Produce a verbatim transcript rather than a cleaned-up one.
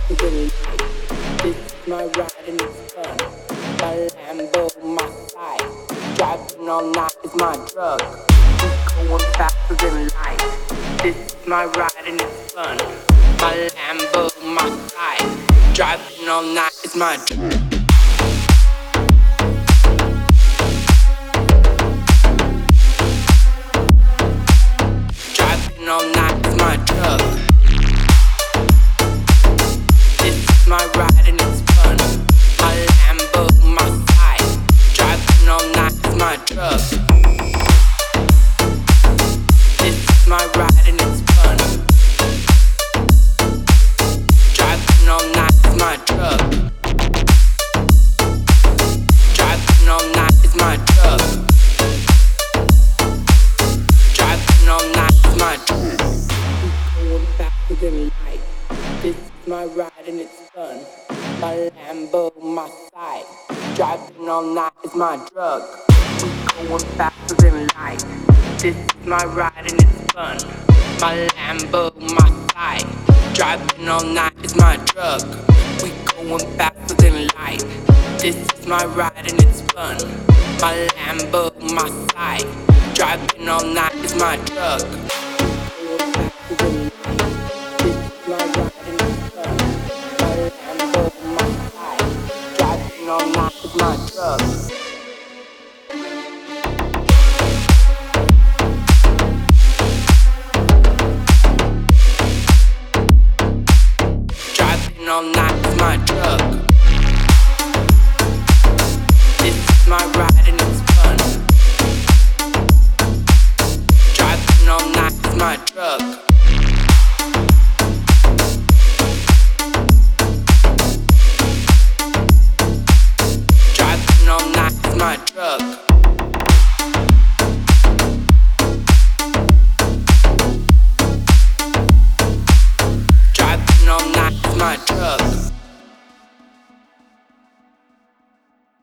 This is my ride and it's fun. My Lambo, my side. Driving all night is my drug. I'm going faster than light. This is my ride and it's fun. My Lambo, my side. Driving all night is my drug. Driving all night is my drug. This is my ride and it's fun. My Lambo, my side. Driving all night is my drug. This is my ride and it's fun. Driving all night is my drug. Driving all night is my drug. Driving all night is my drug. Going faster than light. This is my ride and it's fun. My Lambo, my side. Driving all night is my drug. I'm going faster than light. This is my ride and it's fun. My Lambo, my side. Driving all night is my drug. We going faster than light. This is my ride and it's fun. My Lambo, my side. Driving all night is my drug. This is my ride and it's fun. My Lambo, my side. Driving all night is my drug. Driving all night is my drug. This is my ride and it's fun. Driving all night is my drug. Driving all night is my drug. Driving all night is my drug.